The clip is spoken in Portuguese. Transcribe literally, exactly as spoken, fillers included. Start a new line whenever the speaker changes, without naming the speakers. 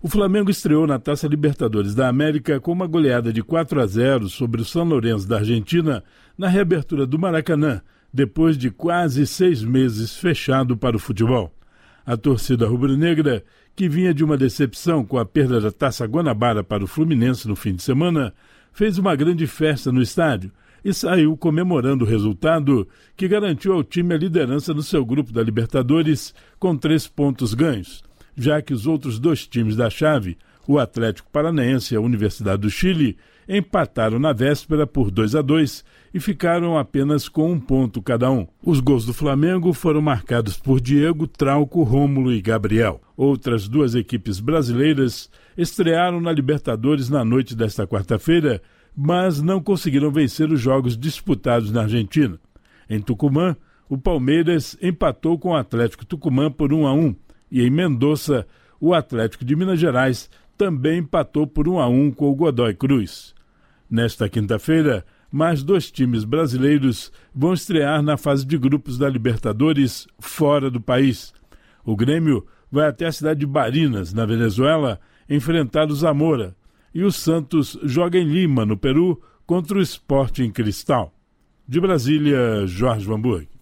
O Flamengo estreou na Taça Libertadores da América com uma goleada de quatro a zero sobre o São Lourenço da Argentina na reabertura do Maracanã, depois de quase seis meses fechado para o futebol. A torcida rubro-negra, que vinha de uma decepção com a perda da Taça Guanabara para o Fluminense no fim de semana, fez uma grande festa no estádio e saiu comemorando o resultado que garantiu ao time a liderança no seu grupo da Libertadores com três pontos ganhos, já que os outros dois times da chave, o Atlético Paranaense e a Universidade do Chile, empataram na véspera por dois a dois e ficaram apenas com um ponto cada um. Os gols do Flamengo foram marcados por Diego, Trauco, Rômulo e Gabriel. Outras duas equipes brasileiras estrearam na Libertadores na noite desta quarta-feira, mas não conseguiram vencer os jogos disputados na Argentina. Em Tucumã, o Palmeiras empatou com o Atlético Tucumã por um a um, e em Mendoza, o Atlético de Minas Gerais também empatou por um a um com o Godoy Cruz. Nesta quinta-feira, mais dois times brasileiros vão estrear na fase de grupos da Libertadores fora do país. O Grêmio vai até a cidade de Barinas, na Venezuela, enfrentar o Zamora, e o Santos joga em Lima, no Peru, contra o Sporting Cristal. De Brasília, Jorge Vanburg.